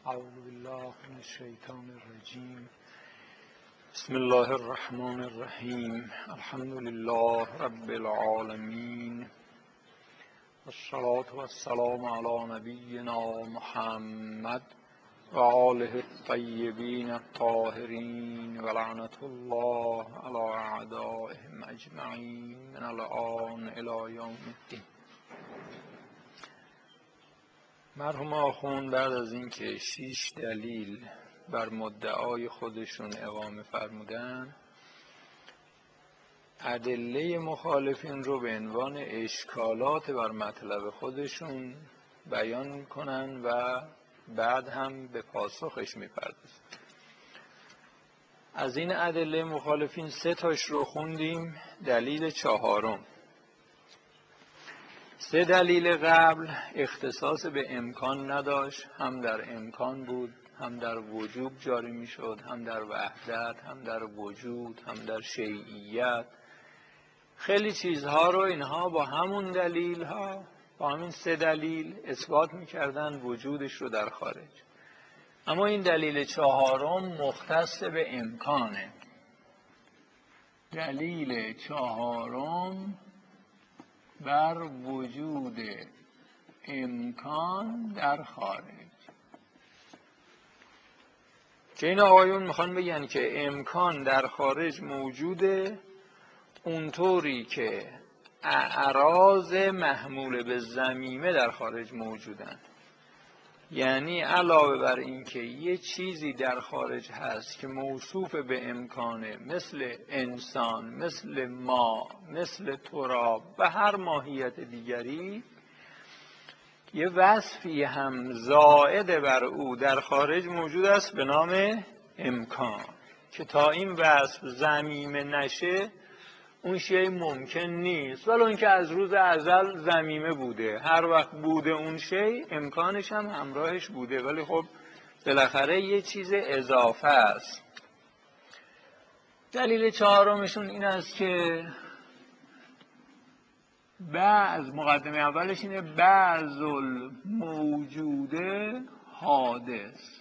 اعوذ بالله من الشیطان الرجیم. بسم الله الرحمن الرحیم. الحمد لله رب العالمین، والصلاة والسلام علی نبینا محمد و آله الطیبین الطاهرین و لعنت الله علی اعدائهم اجمعین من الآن الی یوم الدین. مرحوم آخوند بعد از اینکه 6 دلیل بر مدعای خودشون اقامه فرمودن، ادله مخالفین رو به عنوان اشکالات بر مطلب خودشون بیان میکنن و بعد هم به پاسخش میپردازن. از این ادله مخالفین 3 تاش رو خوندیم. دلیل 4، 3 دلیل قبل اختصاص به امکان نداشت، هم در امکان بود، هم در وجوب جاری می شد، هم در وحدت، هم در وجود، هم در شیعیت. خیلی چیزها رو اینها با همون دلیل ها، با همین 3 دلیل اثبات می کردن وجودش رو در خارج. اما این دلیل 4 مختص به امکانه. دلیل 4 بر وجود امکان در خارج، که این آقایون میخوان بگن که امکان در خارج موجوده اونطوری که اعراض محمول به ضمیمه در خارج موجودن. یعنی علاوه بر این که یه چیزی در خارج هست که موصوف به امکانه، مثل انسان، مثل ما، مثل تراب و هر ماهیت دیگری، یه وصفی هم زائد بر او در خارج موجود است به نام امکان، که تا این وصف ضمیمه نشه اون شیء ممکن نیست، ولی اون که از روز ازل ضمیمه بوده، هر وقت بوده اون شیء امکانش هم همراهش بوده، ولی خب بالاخره یه چیز اضافه است. دلیل 4 این است که مقدمه اولش اینه بعض الموجوده حادث.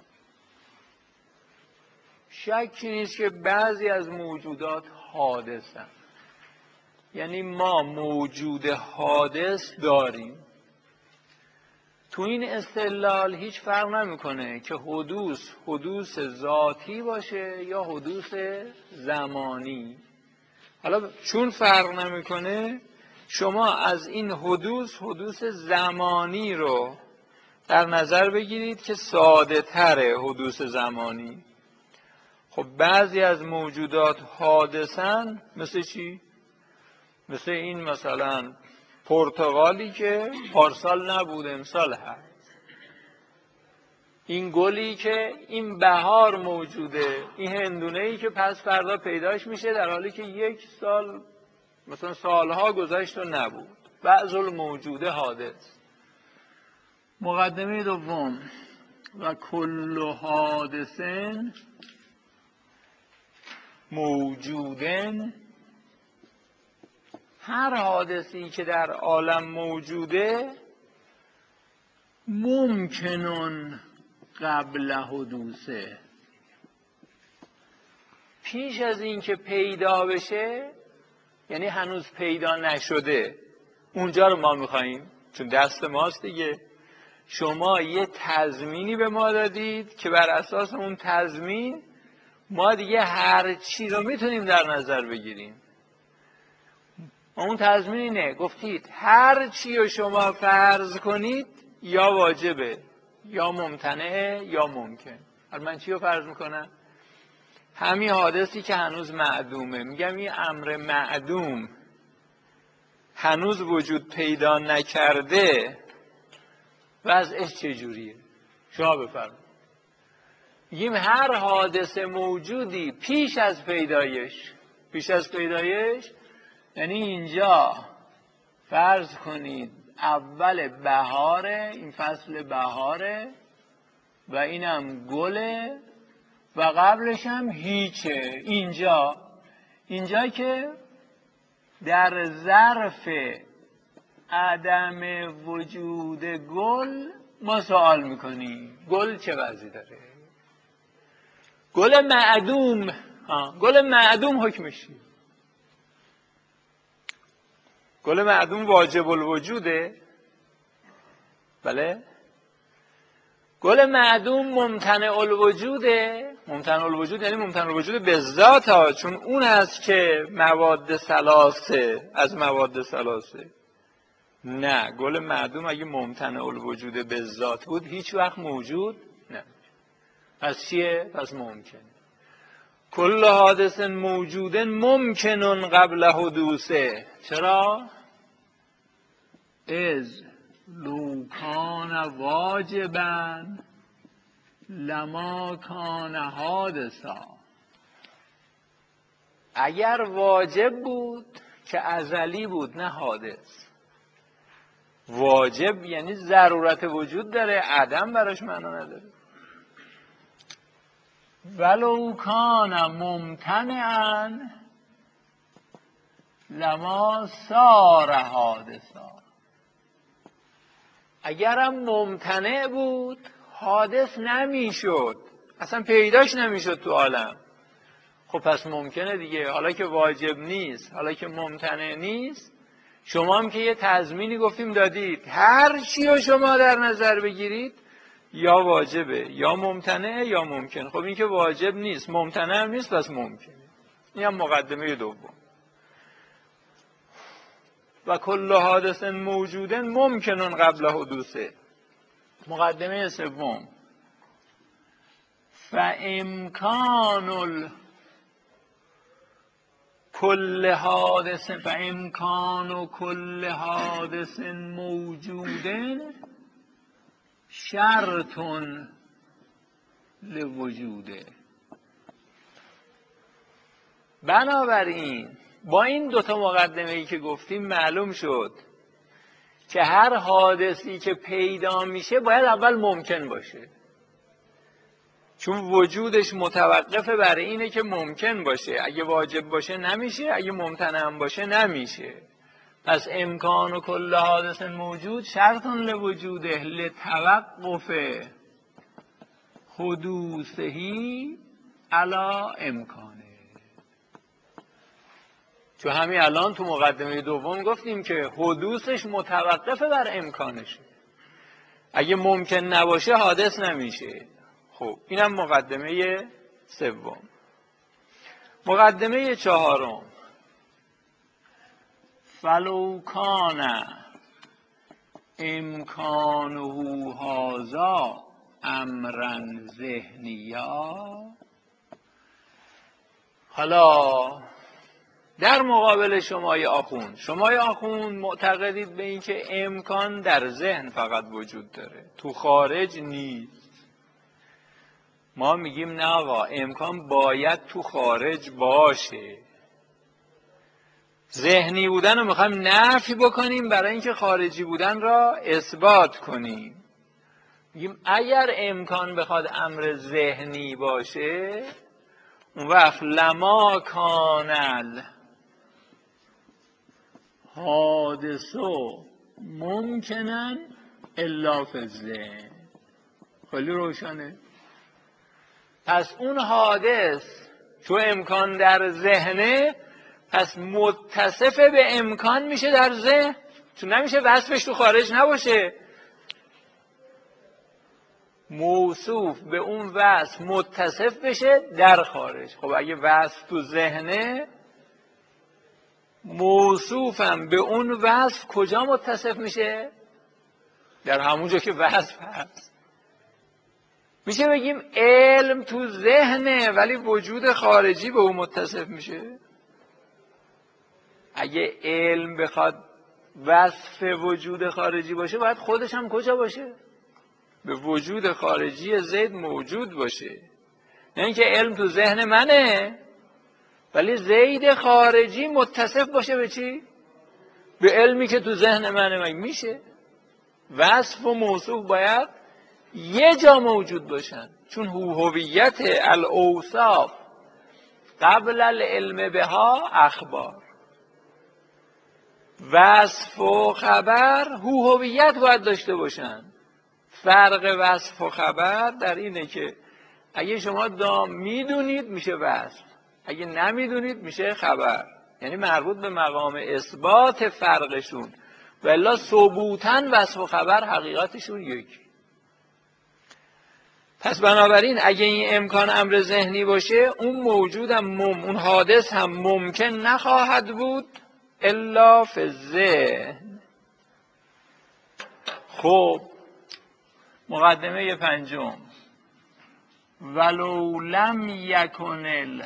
شکی نیست که بعضی از موجودات حادثن، یعنی ما موجود حادث داریم. تو این استدلال هیچ فرق نمیکنه که حدوث ذاتی باشه یا حدوث زمانی. حالا چون فرق نمیکنه، شما از این حدوث زمانی رو در نظر بگیرید که ساده تره حدوث زمانی. خب بعضی از موجودات حادثن، مثل چی؟ مثل این مثلا پرتقالی که پارسال نبود امسال هست، این گلی که این بهار موجوده، این هندونه‌ای که پس فردا پیداش میشه در حالی که 1 سال مثلا سالها گذشت و نبود. بعض الموجوده حادث. مقدمه دوم، و کل حادثن موجودن، هر حادثی که در عالم موجوده ممکنن قبل حدوثه، پیش از این که پیدا بشه، یعنی هنوز پیدا نشده، اونجا رو ما میخواییم، چون دست ماست دیگه. شما یه تضمینی به ما دادید که بر اساس اون تضمین ما دیگه هر چی رو میتونیم در نظر بگیریم. اون تضمین اینه، گفتید هر چی رو شما فرض کنید یا واجبه یا ممتنعه یا ممکن. حالا من چی رو فرض میکنم؟ همین حادثی که هنوز معدومه. میگم این امر معدوم هنوز وجود پیدا نکرده، وضعش چجوریه؟ شما بفرمایید. میگیم هر حادثه موجودی پیش از پیدایش یعنی اینجا فرض کنید اول بهاره، این فصل بهاره و اینم گله و قبلش هم هیچه. اینجا که در ظرف عدم وجود گل ما سوال میکنیم گل چه وضعی داره؟ گل معدوم حکمش چیه؟ گل معدوم واجب الوجوده؟ بله. گل معدوم ممتنع الوجوده؟ ممتنع الوجود یعنی ممتنع الوجود به ذات ها، چون اون هست که مواد ثلاثه از مواد ثلاثه. نه، گل معدوم اگه ممتنع الوجود به ذات بود هیچ وقت موجود نه. پس چیه؟ پس ممکنه. کل حادث موجود ممکنن قبل حدوثه. چرا؟ از لو کان واجبا لما کان حادثا. اگر واجب بود که ازلی بود، نه حادث. واجب یعنی ضرورت وجود داره، عدم براش معنا نداره. ولو کان ممتنعا لما صار حادثا. اگرم ممتنع بود حادث نمیشد، اصلا پیداش نمیشد تو عالم. خب پس ممکنه دیگه. حالا که واجب نیست، حالا که ممتنع نیست، شما هم که یه تضمینی گفتیم دادید، هر چی رو شما در نظر بگیرید یا واجبه یا ممتنعه یا ممکن. خب این که واجب نیست، ممتنع هم نیست، پس ممکنه. این هم مقدمه دوم. و کل حادث موجود ممکنن قبل حدوثه. مقدمه سوم، فامکان کل حادث موجود شرط لوجوده. بنابراین با این دوتا مقدمه ای که گفتیم معلوم شد که هر حادثی که پیدا میشه باید اول ممکن باشه، چون وجودش متوقفه بر اینه که ممکن باشه. اگه واجب باشه نمیشه، اگه ممتنع هم باشه نمیشه. پس امکان کل حادث موجود شرط لوجوده لتوقف حدوثهی علی امکانه. چون همین الان تو مقدمه دوم گفتیم که حدوثش متوقفه بر امکانشه. اگه ممکن نباشه حادث نمیشه. خب اینم مقدمه سوم. مقدمه چهارم، فلو کان امکانه هذا امرا ذهنیا. حالا در مقابل شمای آخوند معتقدید به این که امکان در ذهن فقط وجود داره، تو خارج نیست. ما میگیم نه آقا، امکان باید تو خارج باشه. ذهنی بودن رو میخوایم نفی بکنیم برای اینکه خارجی بودن را اثبات کنیم. میگیم اگر امکان بخواد امر ذهنی باشه، اون وقت لما کانل حادثو ممکنن الا فی الذهن. خیلی روشنه. پس اون حادث تو امکان در ذهنه، پس متصف به امکان میشه در ذهن، چون نمیشه وصفش تو خارج نباشه. موصوف به اون وصف متصف بشه در خارج. خب اگه وصف تو ذهنه، موصوفم به اون وصف کجا متصف میشه؟ در همونجا که وصف هست. میشه بگیم علم تو ذهنه ولی وجود خارجی به اون متصف میشه؟ اگه علم بخواد وصف وجود خارجی باشه، باید خودش هم کجا باشه؟ به وجود خارجی زید موجود باشه. نه اینکه علم تو ذهن منه ولی زید خارجی متصف باشه به چی؟ به علمی که تو ذهن منه. مگه میشه؟ وصف و موصوف باید یه جا موجود باشن، چون هویت الاوصاف قبل العلم بها اخبار. وصف و خبر هویت باید داشته باشن، فرق وصف و خبر در اینه که اگه شما میدونید میشه وصف، اگه نمیدونید میشه خبر، یعنی مربوط به مقام اثبات فرقشون، ولی ثبوتاً وصف و خبر حقیقتشون یکی. پس بنابراین اگه این امکان امر ذهنی باشه، اون موجود هم اون حادث هم ممکن نخواهد بود الا فی الذهن. خب مقدمه پنجم، ولو لم یکن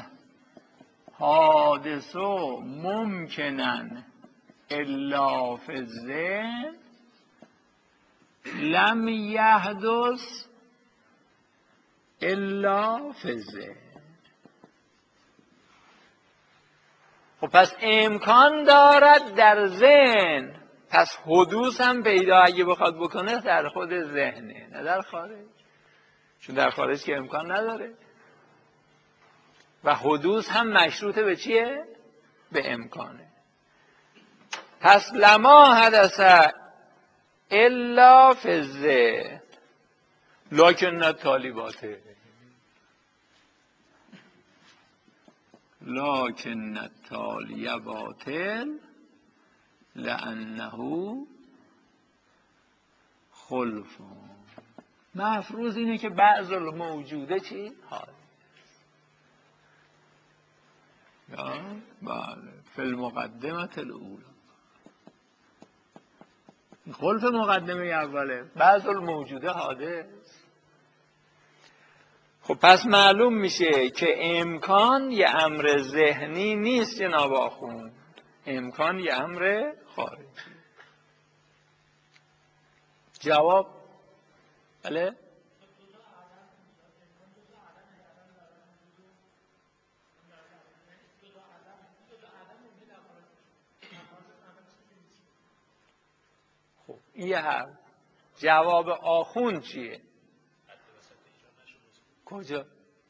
الحادث ممکنا الا فی الذهن لم یحدث الا فی الذهن. خب پس امکان دارد در ذهن، پس حدوث هم پیدا اگه بخواد بکنه در خود ذهنه، نه در خارج، چون در خارج که امکان نداره. و حدوث هم مشروطه به چیه؟ به امکانه. پس لما حدث الا فی الذهن لکن الطالباته، لکن التالی باطل لانه خلف. مفروض اینه که بعض الموجوده چی؟ حال. بله فی المقدمه الاولی، خلف مقدمه اوله، بعض الموجوده حادث. خب پس معلوم میشه که امکان یه امر ذهنی نیست جناب آخوند، امکان یه امر خارجی. جواب بله؟ خب این یه حرف. جواب آخوند چیه؟ کجا؟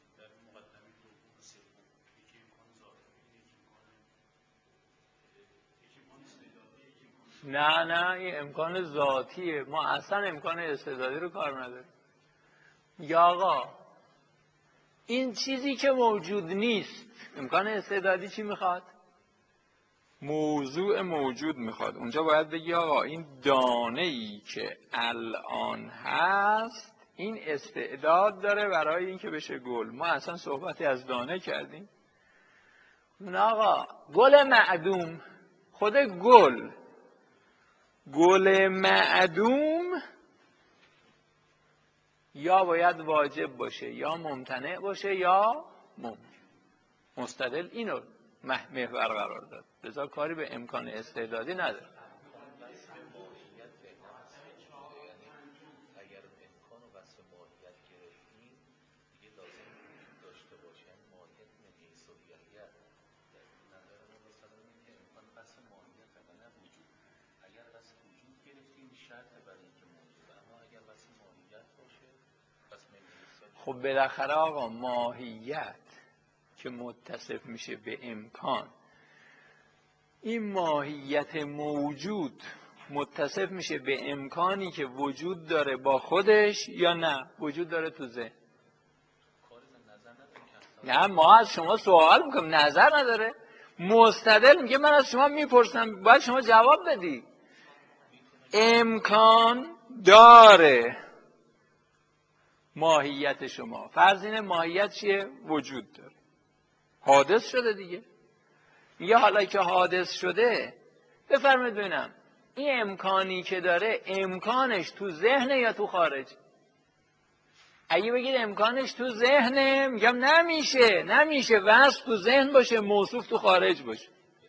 نه این امکان ذاتیه، ما اصلا امکان استعدادی رو کار نداریم. یا آقا این چیزی که موجود نیست، امکان استعدادی چی میخواد؟ موضوع موجود میخواد. اونجا باید بگی آقا این دانه‌ای که الان هست این استعداد داره برای اینکه بشه گل. ما اصلا صحبتی از دانه کردیم؟ نه آقا، گل معدوم، خود گل معدوم یا باید واجب باشه یا ممتنع باشه یا ممکن. مستدل اینو محور قرار داد، لذا کاری به امکان استعدادی نداره. خب بالاخره آقا ماهیت که متصف میشه به امکان، این ماهیت موجود متصف میشه به امکانی که وجود داره با خودش یا نه وجود داره تو ذهن؟ نه ما از شما سوال میکنم، نظر نداره. مستدل میگه من از شما میپرسم باید شما جواب بدی. امکان داره ماهیت شما، فرض اینه ماهیت چیه؟ وجود داره، حادث شده دیگه. میگه حالا که حادث شده بفرمایید ببینم این امکانی که داره امکانش تو ذهنه یا تو خارج؟ اگه بگید امکانش تو ذهنه میگم نمیشه وصف تو ذهن باشه موصوف تو خارج باشه.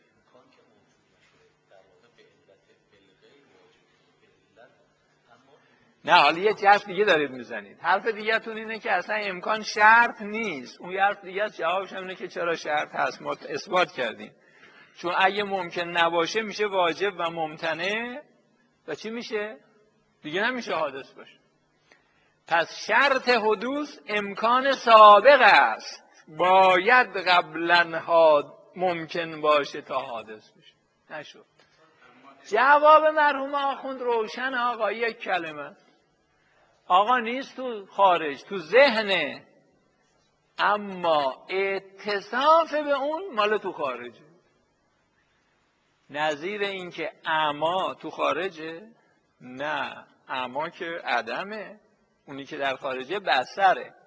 نه حالا یه حرف دیگه دارید میزنید. حرف دیگه تون اینه که اصلا امکان شرط نیست. اون حرف دیگه است. جوابش اینه که چرا شرط هست، ما اثبات کردیم. چون اگه ممکن نباشه میشه واجب و ممتنع و چی میشه؟ دیگه نمیشه حادث باشه. پس شرط حدوث امکان سابق است، باید قبلا ممکن باشه تا حادث بشه. نشد. جواب مرحوم آخوند روشن آقا، یک کلمه. آقا نیست تو خارج، تو ذهنه، اما اتصاف به اون مال تو خارجه. نظیر این که اعما تو خارجه؟ نه، اعما که عدمه، اونی که در خارجه بصره.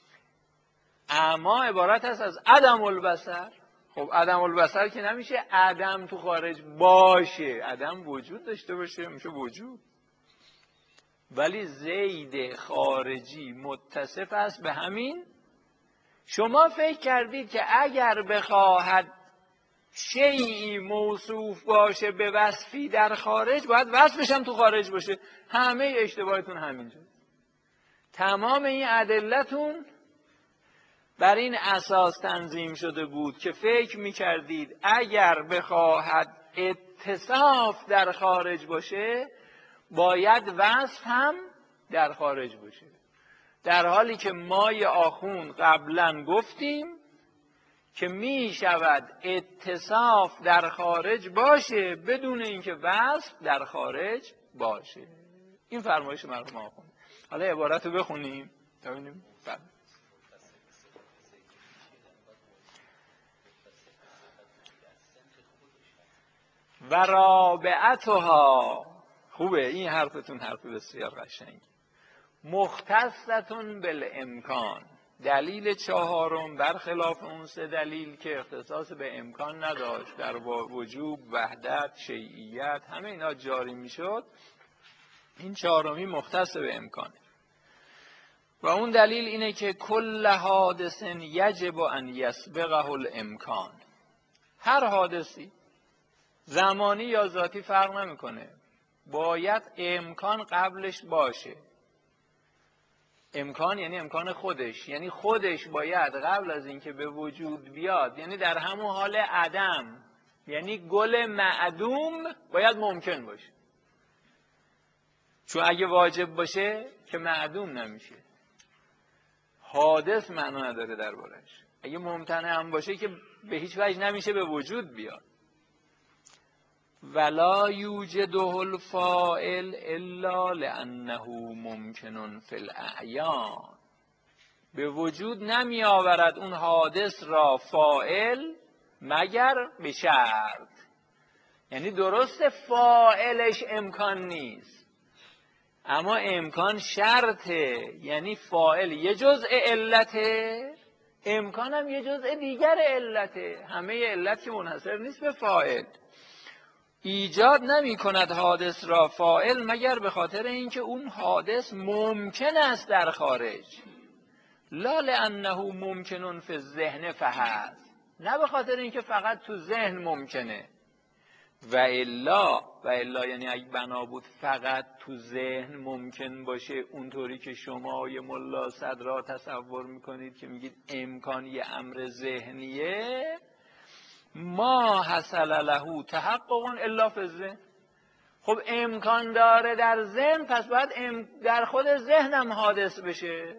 اعما عبارت است از عدم البصر. خب عدم البصر که نمیشه عدم تو خارج باشه، عدم وجود داشته باشه میشه وجود. ولی زید خارجی متصف است به همین. شما فکر کردید که اگر بخواهد شیئی موصوف باشه به وصفی در خارج باید وصفش هم تو خارج باشه. همه اشتباهتون همینجا. تمام این ادلتون بر این اساس تنظیم شده بود که فکر میکردید اگر بخواهد اتصاف در خارج باشه باید وصف هم در خارج باشه، در حالی که ما آخوند قبلا گفتیم که می شود اتصاف در خارج باشه بدون اینکه وصف در خارج باشه. این فرمایش مرحوم آخوند. حالا عبارت رو بخونیم تا ببینیم. و رابعتها، خوبه این حرفتون حرف بسیار قشنگی، مختصتون بالامکان. دلیل چهارم برخلاف اون سه دلیل که اختصاص به امکان نداشت، در وجوب، وحدت، شیعیت، همه اینا جاری میشد، این چهارمی مختص به امکانه. و اون دلیل اینه که کل حادث یجب ان یسبقه الامکان. هر حادثی زمانی یا ذاتی فرق نمیکنه، باید امکان قبلش باشه. امکان یعنی امکان خودش، یعنی خودش باید قبل از اینکه به وجود بیاد، یعنی در همون حال عدم، یعنی گل معدوم باید ممکن باشه. چون اگه واجب باشه که معدوم نمیشه، حادث معنا نداره دربارش. اگه ممتنع هم باشه که به هیچ وجه نمیشه به وجود بیاد. ولا یوجده الفاعل الا لانه ممکن فی الاعیان. به وجود نمی آورد اون حادث را فاعل مگر به شرط. یعنی درست فاعلش امکان نیست، اما امکان شرطه. یعنی فاعل یه جزء علته، امکان هم یه جزء دیگر علته. همه علت که منحصر نیست به فاعل. ایجاد نمی کند حادث را فاعل مگر به خاطر اینکه اون حادث ممکن است در خارج. لا لانه ممکن فی الذهن فحسب، نه به خاطر اینکه فقط تو ذهن ممکنه. و الا یعنی اگه بنا بود فقط تو ذهن ممکن باشه، اونطوری که شما یه ملا صدرا تصور میکنید که میگید امکان یه امر ذهنیه، ما حصل له تحقق الا فی الذهن. خب امکان داره در ذهن، پس باید در خود ذهنم حادث بشه.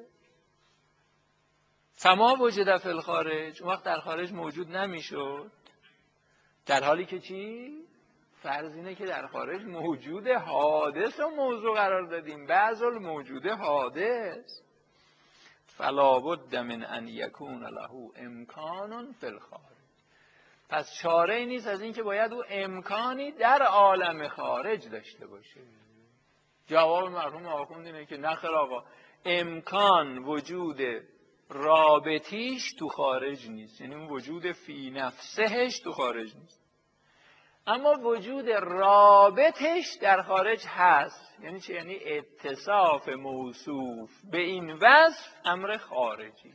فما وجد فی الخارج، اون وقت در خارج موجود نمیشد. در حالی که چی؟ فرض اینه که در خارج موجود حادث و موضوع قرار دادیم. بعض الموجود حادث فلا بد من ان یکون له امکان فی الخارج. پس چاره ای نیست از این که باید او امکانی در عالم خارج داشته باشه. جواب مرحوم آخوند اینه که نخیر آقا، امکان وجود رابطیش تو خارج نیست، یعنی اون وجود فی نفسهش تو خارج نیست، اما وجود رابطش در خارج هست. یعنی چه؟ یعنی اتصاف موصوف به این وصف امر خارجی.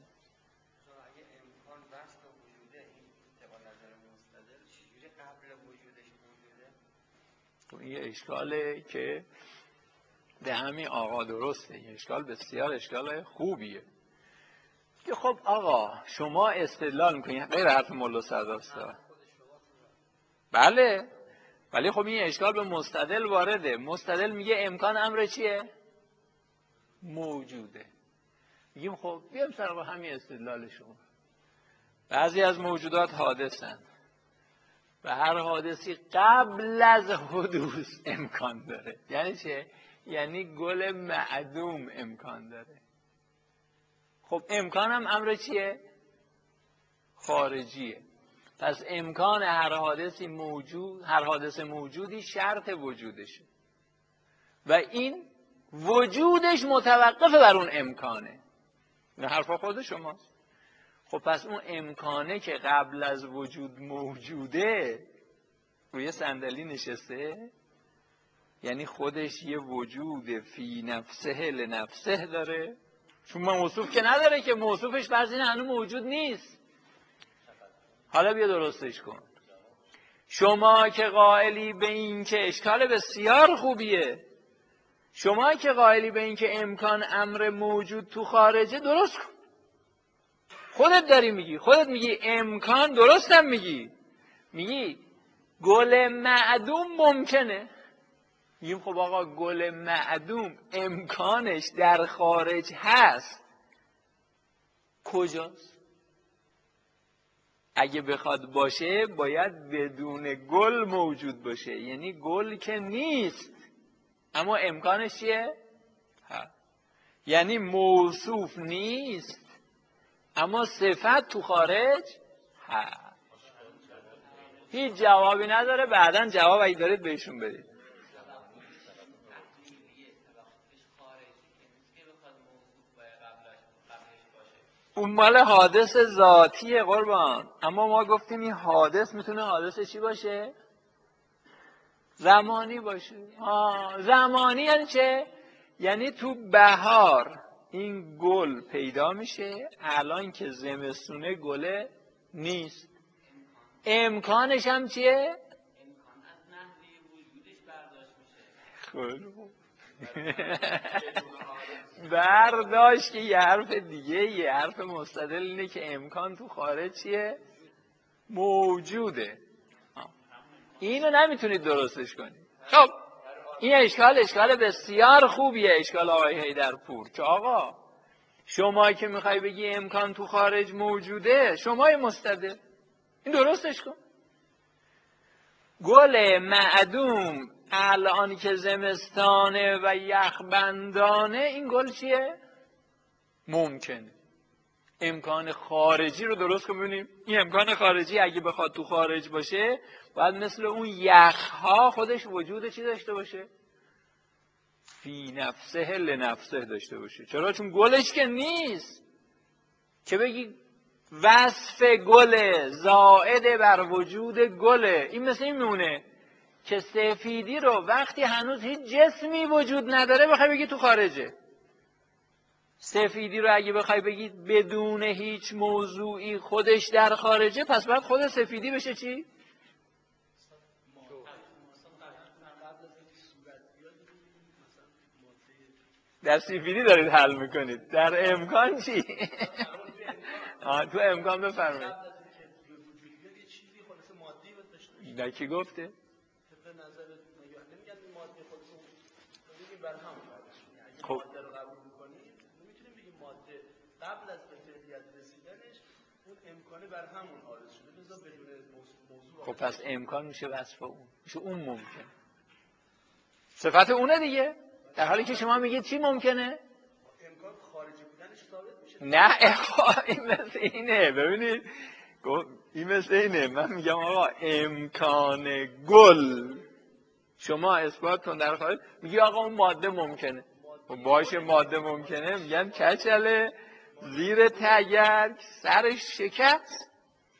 این یه اشکاله که به همین آقا درسته، این اشکال بسیار اشکال خوبیه که خب آقا شما استدلال میکنید غیر حرف مولا صدراستا. بله، ولی خب این اشکال به مستدل وارده. مستدل میگه امکان امر چیه؟ موجوده. میگیم خب بیام سراغ همین استدلال شما. بعضی از موجودات حادثن و هر حادثی قبل از حدوث امکان داره. یعنی چه؟ یعنی گل معدوم امکان داره. خب امکان هم امر چیه؟ خارجیه. پس امکان هر حادث موجودی شرط وجودشه و این وجودش متوقف بر اون امکانه. این حرفا خود شماست. خب پس اون امکانه که قبل از وجود موجوده روی صندلی نشسته، یعنی خودش یه وجود فی نفسه لنفسه داره، چون موصوف که نداره که، موصوفش فرض اینه هنوز موجود نیست. حالا بیا درستش کن. شما که قائلی به این که اشکال بسیار خوبیه، شما که قائلی به این که امکان امر موجود تو خارجه، درست کن. خودت داری میگی، خودت میگی امکان، درستم میگی گل معدوم ممکنه. میگیم خب آقا گل معدوم امکانش در خارج هست، کجاست؟ اگه بخواد باشه باید بدون گل موجود باشه، یعنی گل که نیست اما امکانش چیه؟ یعنی موصوف نیست اما صفت تو خارج هست. هیچ جوابی نداره، بعداً جواب اگه دارید بهشون بدید. اون مال حادث ذاتیه قربان، اما ما گفتیم این حادث میتونه حادث چی باشه؟ زمانی باشه. زمانی یعنی چه؟ یعنی تو بهار این گل پیدا میشه، الان که زمستونه گله نیست. امکانش هم چیه؟ امکان از نحوه وجودش برداشت میشه. برداشت که یه حرف دیگه، یه حرف مستدل اینه که امکان تو خارج چیه؟ موجوده. اینو نمیتونید درستش کنید. خب این اشکال بسیار خوبیه، اشکال آقای حیدرپور، که آقا شما که میخوای بگی امکان تو خارج موجوده، شمای مستدل، این درستش کن. گل معدوم الان که زمستانه و یخبندانه، این گل چیه؟ ممکنه. امکان خارجی رو درست کن ببینیم. این امکان خارجی اگه بخواد تو خارج باشه باید مثل اون یخها خودش وجود چی داشته باشه؟ فی نفسه لنفسه داشته باشه. چرا؟ چون گلش که نیست که بگی وصف گله زائد بر وجود گله. این مثل این میمونه که سفیدی رو وقتی هنوز هیچ جسمی وجود نداره بخوای بگی تو خارجه. سفیدی رو اگه بخوای بگی بدون هیچ موضوعی خودش در خارجه، پس باید خود سفیدی بشه چی؟ در سفیدی دارید حل میکنید، در امکان چی؟ تو امکان بفرمایید. در کی گفته؟ خب قبل از به فعلیت رسیدنش اون امکانه بر همون حادث شده، لذا بدون موضوع. خب پس امکان میشه وصف اون، میشه اون ممکن، صفت اونه دیگه. در حالی که شما میگید چی ممکنه؟ امکان خارجی بودنش ثابت میشه. نه این مثل اینه، ببینید این مثل اینه، من میگم آقا امکان گل شما اثبات کن در خارج، میگی آقا اون ماده ممکنه. باشه ماده ممکنه، میگن کچله زیر تگرگ سرش شکست.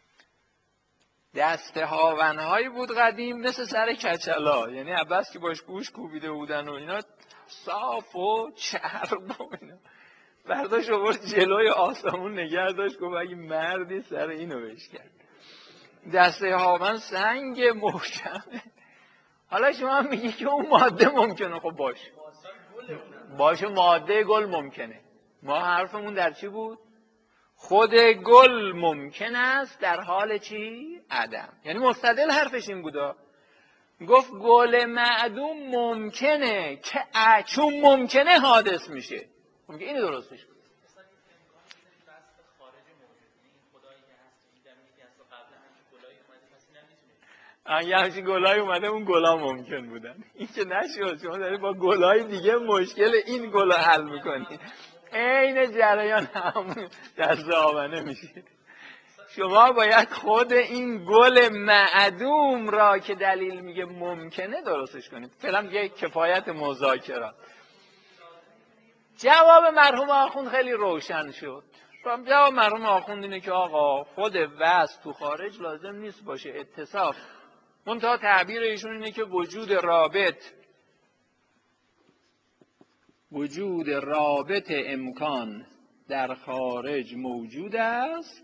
دست هاونهایی بود قدیم مثل سر کچلا، یعنی عباس که باش گوش کوبیده بودن و اینا صاف و چرب و اینا، برداشت آورد جلوی آسمون نگه داشت، گفت اگه مردی سر اینو بشکن. دسته هاون سنگ محکمه. حالا شما میگی که اون ماده ممکنه. خب باشه ماده گل ممکنه. ما حرفمون در چی بود؟ خود گل ممکن است در حال چی؟ عدم. یعنی مستدل حرفش این بودا، گفت گل معدوم ممکنه که چون ممکنه حادث میشه. میگه اینو درستش کن. یه همچین گلای اومده، اون گلا ممکن بودن. این که نشد، شما داری با گلای دیگه مشکل این گلا حل میکنی. عین جریان همون دست آمنه میشه. شما باید خود این گل معدوم را که دلیل میگه ممکنه درستش کنید. فعلا یه کفایت مذاکرات. جواب مرحوم آخوند خیلی روشن شد. جواب مرحوم آخوند اینه که آقا خود وصف تو خارج لازم نیست باشه، اتصاف. منتها تعبیر ایشون اینه که وجود رابط امکان در خارج موجود است،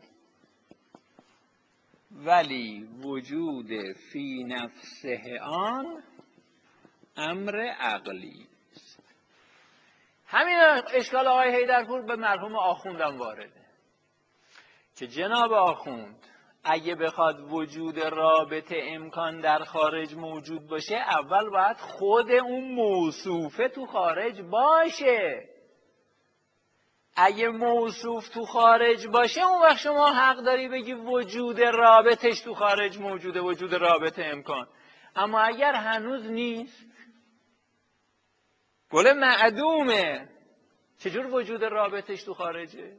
ولی وجود فی نفسه آن امر عقلی است. همین اشکال آقای حیدرپور به مرحوم آخوندم وارده که جناب آخوند اگه بخواد وجود رابط امکان در خارج موجود باشه، اول باید خود اون موصوفه تو خارج باشه. اگه موصوف تو خارج باشه، اون وقت شما حق داری بگی وجود رابطش تو خارج موجوده، وجود رابط امکان. اما اگر هنوز نیست، گل معدومه، چجور وجود رابطش تو خارجه؟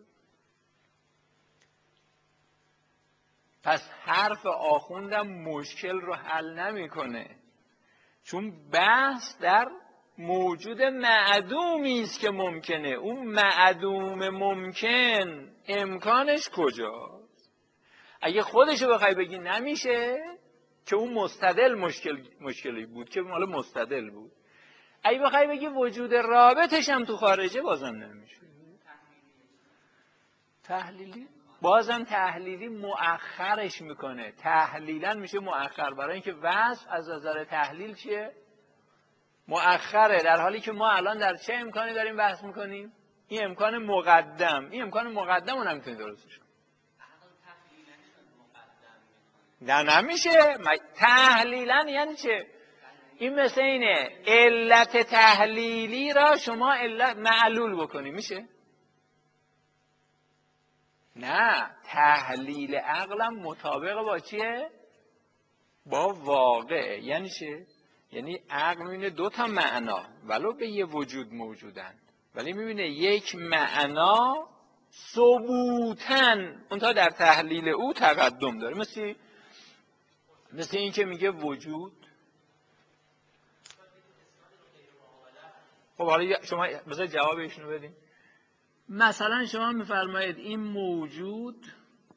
پس حرف آخوندم مشکل رو حل نمیکنه، چون بحث در موجود معدومی است که ممکنه. اون معدوم ممکن امکانش کجاست؟ اگه خودشو بخوای بگی نمیشه، که اون مستدل مشکلی بود که مال مستدل بود. اگه بخوای بگی وجود رابطش هم تو خارجه، بازم نمیشه. تحلیلی بازم تحلیلی مؤخرش میکنه. تحلیلا میشه مؤخر، برای اینکه وصف از نظر تحلیل چیه؟ مؤخره، در حالی که ما الان در چه امکانی داریم بحث میکنیم؟ این امکان مقدم. این امکان مقدم رو نمیتونی درستش کنی. نه نمیشه. تحلیلا یعنی چه؟ این مثل اینه علت تحلیلی را شما علت معلول بکنی، میشه؟ نه، تحلیل عقلم مطابق با چیه؟ با واقع. یعنی چه؟ یعنی عقل میبینه دو تا معنا ولو به یه وجود موجودن، ولی میبینه یک معنا ثبوتن اونتا در تحلیل او تقدم داره. مثل این که میگه وجود. خب حالا شما بذار جواب ایشونو بدین. مثلا شما میفرمایید این موجود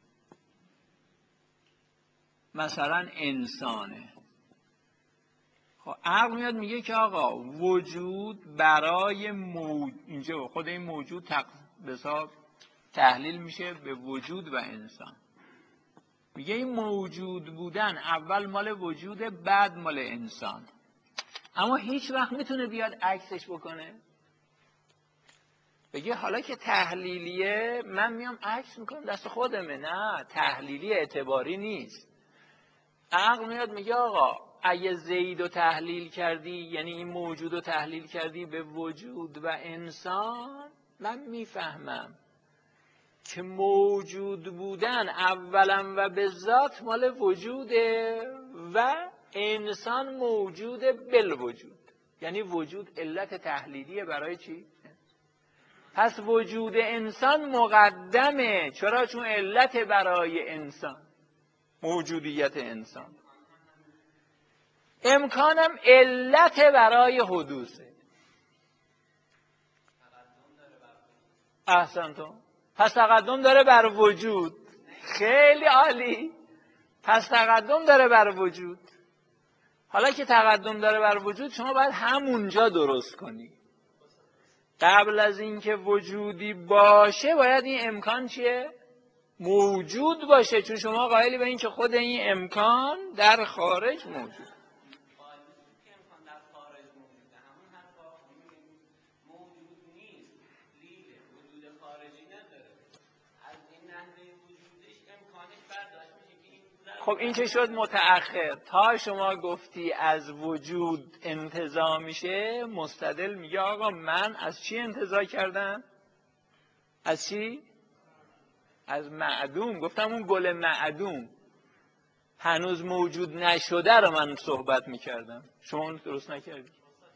مثلا انسانه. خب عقل میاد میگه که آقا وجود برای اینجا خود این موجود تحلیل میشه به وجود و انسان. میگه این موجود بودن اول مال وجوده، بعد مال انسان. اما هیچ وقت میتونه بیاد عکسش بکنه، بگه حالا که تحلیلیه من میام عکس میکنم دست خودمه. نه، تحلیلی اعتباری نیست. عقل میاد میگه آقا اگه زید رو تحلیل کردی، یعنی این موجود رو تحلیل کردی به وجود و انسان، من میفهمم که موجود بودن اولا و به ذات مال وجوده و انسان موجود بالوجود، یعنی وجود علت تحلیلیه برای چی؟ پس وجود انسان مقدمه. چرا؟ چون علت برای انسان، موجودیت انسان. امکانم علت برای حدوثه. احسنتون. پس تقدم داره بر وجود. خیلی عالی. پس تقدم داره بر وجود. حالا که تقدم داره بر وجود، شما باید همونجا درست کنی. قبل از اینکه وجودی باشه باید این امکان چیه؟ موجود باشه، چون شما قائلی به این که خود این امکان در خارج موجود. خب این که شد متأخر. تا شما گفتی از وجود انتزاع میشه، مستدل میگه آقا من از چی انتزاع کردم؟ از چی؟ از معدوم. گفتم اون گل معدوم. هنوز موجود نشده رو من صحبت میکردم، شما اون درست نکردید.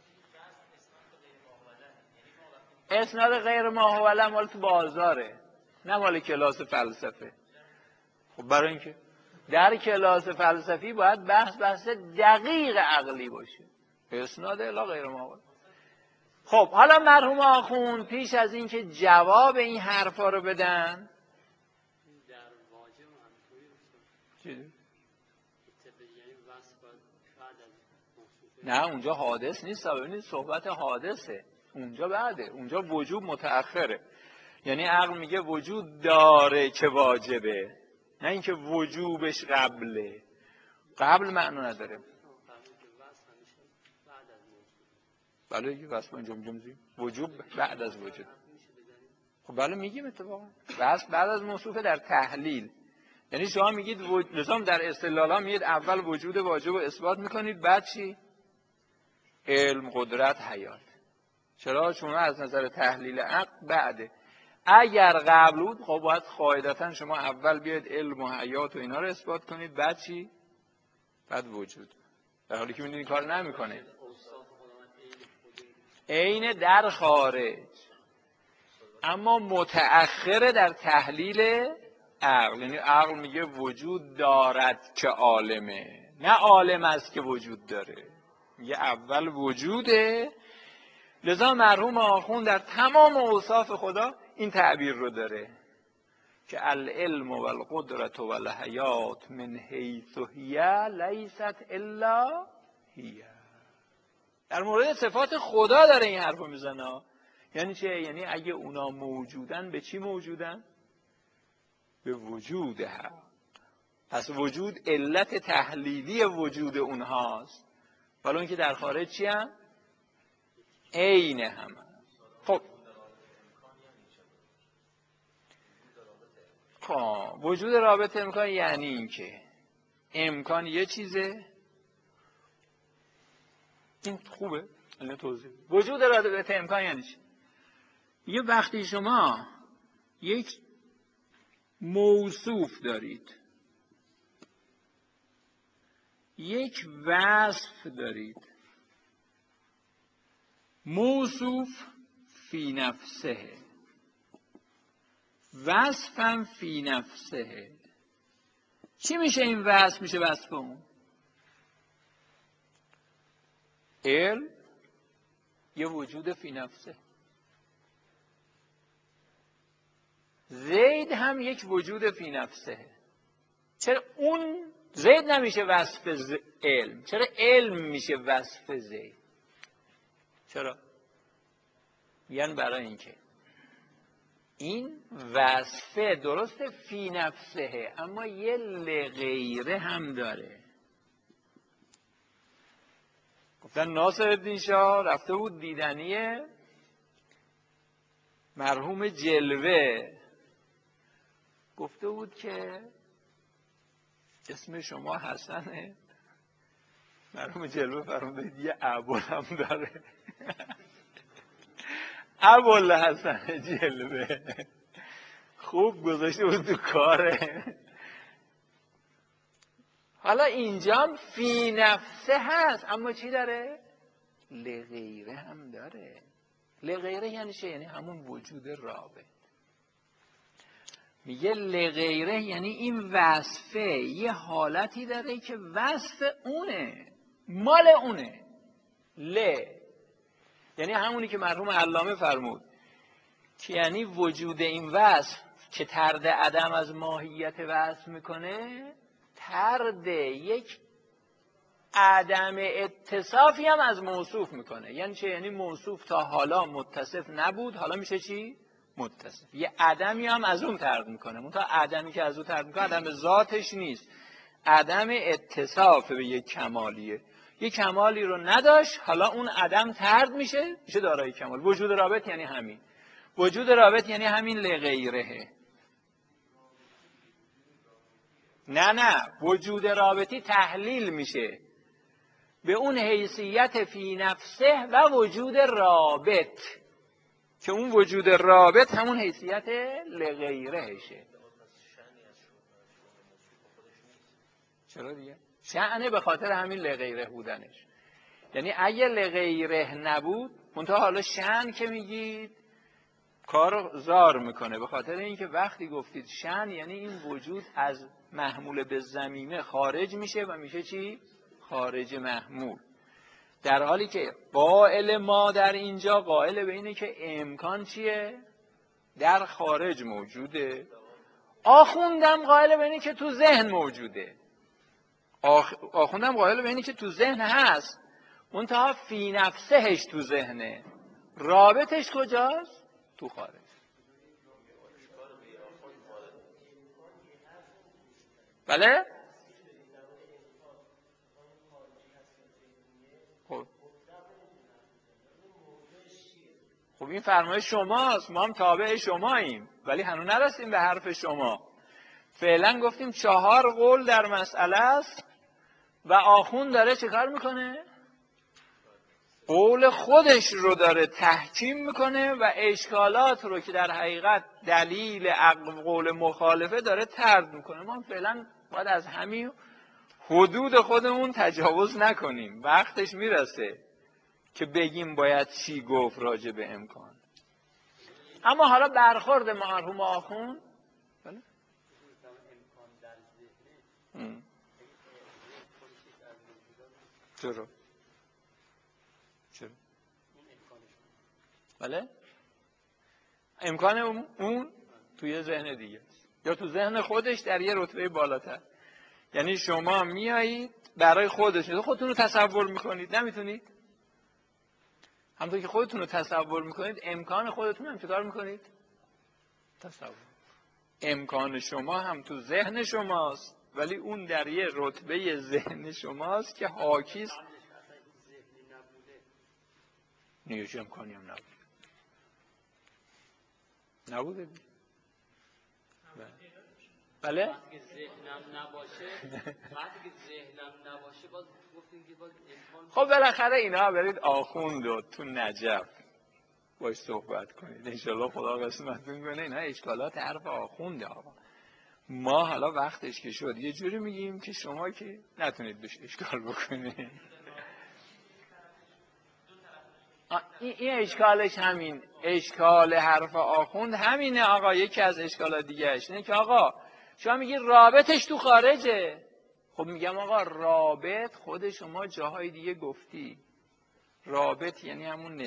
اسناد غیر ماهوله مال تو بازاره، نه مال کلاس فلسفه. خب برای اینکه در کلاس فلسفی باید بحث دقیق عقلی باشه، اسناد الا غیر ماهوله. خب حالا مرحوم آخوند پیش از اینکه جواب این حرفا رو بدن نه اونجا حادث نیست، ببینید صحبت حادثه، اونجا بعده، اونجا وجود متأخره. یعنی عقل میگه وجود داره که واجبه، نه اینکه وجوبش قبله. قبل معنا نداره. بله یه وصف اینجا میگیم وجوب بعد از وجود. خب بله میگیم اتفاقا وصف بعد از موصوف در تحلیل. یعنی شما میگید نظام در استدلال ها میگید اول وجود واجب رو اثبات میکنید، بعد چی؟ علم، قدرت، حیات. چرا؟ چون از نظر تحلیل عقل بعده. اگر قبل بود خب باید قاعدتا شما اول بیاید علم و حیات و اینا رو اثبات کنید، بعد چی؟ بعد وجود. در حالی که این کار نمیکنه. عین در خارج، اما متأخره در تحلیل عقل. یعنی عقل میگه وجود دارد که عالمه، نه عالم است که وجود داره. میگه اول وجوده. لذا مرحوم آخوند در تمام اوصاف خدا این تعبیر رو داره که العلم و القدرت و الحیات من حیث هی لیست الا هی. در مورد صفات خدا داره این حرف رو میزنه. یعنی چه؟ یعنی اگه اونا موجودن به چی موجودن؟ به وجود حق. پس وجود علت تحلیلی وجود اونهاست، ولی اون که در خارج چی هم؟ عین هم. خب وجود رابط امکان یعنی این که امکان یه چیزه، این خوبه الان توضیح. وجود رابط امکان یعنی چی؟ یه وقتی شما یک موصوف دارید، یک وصف دارید، موصوف فی نفسه، وصفم فی نفسه. چی میشه این وصف؟ میشه وصف اون علم، یه وجود فی نفسه. زید هم یک وجود فی نفسه. چرا اون زید نمیشه وصف علم؟ چرا علم میشه وصف زید؟ چرا؟ یعنی برای اینکه این وصفه درسته فی نفسه، اما یه لغیره هم داره. گفتن ناصرالدین شاه رفته بود دیدنی مرحوم جلوه، گفته بود که اسم شما حسنه. مرحوم جلوه فرمودید یه ابوالم داره. ابوالحسن جلوه. خوب گذاشته بود تو کاره. حالا اینجا فی نفسه هست، اما چی داره؟ لغیره هم داره. لغیره یعنی چه؟ یعنی همون وجود رابط. میگه لغیره یعنی این وصفه یه حالتی داره که وصف اونه، مال اونه. یعنی همونی که مرحوم علامه فرمود که یعنی وجود این وصف که طرد عدم از ماهیت وصف میکنه، طرد یک عدم اتصافی هم از موصوف میکنه. یعنی چه؟ یعنی موصوف تا حالا متصف نبود، حالا میشه چی؟ متصف. یه عدمی هم از اون طرد میکنه. اون تا عدمی که از اون طرد میکنه عدم ذاتش نیست، عدم اتصاف به یک کمالیه. یک کمالی رو نداشت، حالا اون عدم طرد میشه دارای کمال. وجود رابط یعنی همین. وجود رابط یعنی همین لغیره. نه وجود رابطی تحلیل میشه به اون حیثیت فی نفسه و وجود رابط، که اون وجود رابط همون حیثیت لغیرهشه. چرا دیگه؟ شأنه به خاطر همین لغیره بودنش. یعنی اگه لغیره نبود، منتها حالا شأن که میگید کار زار میکنه، به خاطر اینکه وقتی گفتید شأن یعنی این وجود از محمول به ضمیمه خارج میشه و میشه چی؟ خارج محمول. در حالی که قائل ما در اینجا قائل به اینه که امکان چیه؟ در خارج موجوده. آخوندم قائل به اینه که تو ذهن موجوده. آخوندم قائل به اینه که تو ذهن هست، منتها فی نفسهش تو ذهنه، رابطش کجاست؟ تو خارج. بله؟ خب این فرمایش شماست، ما هم تابع شماییم، ولی هنوز نرسیم به حرف شما. فعلا گفتیم 4 قول در مسئله است و آخوند داره چه کار میکنه؟ قول خودش رو داره تحکیم میکنه و اشکالات رو که در حقیقت دلیل قول مخالفه داره طرد میکنه. ما فعلا باید از همین حدود خودمون تجاوز نکنیم. وقتش میرسه که بگیم باید چی گفت راجع به امکان. اما حالا برخورد مرحوم آخوند، بله؟ چرا؟ بله؟ امکان اون توی ذهن دیگه است یا تو ذهن خودش در یه رتبه بالاتر. یعنی شما میایید برای خودتون رو تصور میکنید، نمیتونید. همونطور که خودتون رو تصور میکنید، امکان خودتون هم چیکار میکنید؟ تصور. امکان شما هم تو ذهن شماست، ولی اون در یه رتبه ذهن شماست که حاکی است. نیوش امکانی هم نبوده. بله؟ وقتی که ذهنم نباشه باز گفتیم که باز امکان. خب بالاخره اینا برید آخوند و تو نجف باش صحبت کنید، انشالله خدا قسمتتون کنه. اینا اشکالات حرف آخونده. آقا ما حالا وقتش که شد یه جوری میگیم که شما که نتونید بهش اشکال بکنید. این اشکالش همین، اشکال حرف آخوند همینه آقا. یکی از اشکالات دیگهش اینه که آقا شما میگی رابطش تو خارجه. خب میگم آقا رابط خود شما جاهای دیگه گفتی. رابط یعنی همون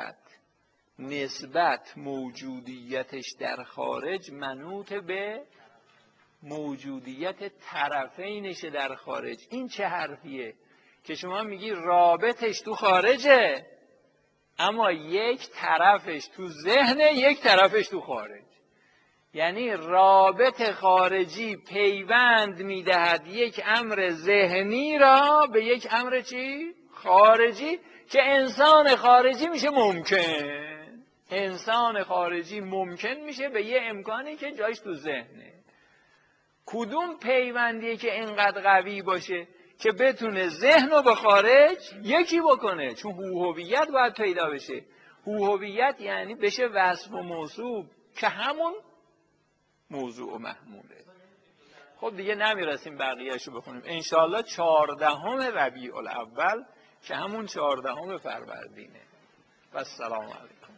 نسبت موجودیتش در خارج منوط به موجودیت طرفینش در خارج. این چه حرفیه که شما میگی رابطش تو خارجه اما یک طرفش تو ذهنه یک طرفش تو خارج؟ یعنی رابط خارجی پیوند میدهد یک امر ذهنی را به یک امر چی؟ خارجی، که انسان خارجی میشه ممکن. انسان خارجی ممکن میشه به یه امکانی که جایش تو ذهنه. کدوم پیوندیه که اینقدر قوی باشه که بتونه ذهن رو به خارج یکی بکنه؟ چون هویت باید پیدا بشه. هویت یعنی بشه وصف و موصوف که همون موضوع و محموله. خب دیگه نمیرسیم بقیه‌اشو بخونیم. انشاءالله 14 ربیع الاول که همون 14 فروردینه. و السلام علیکم.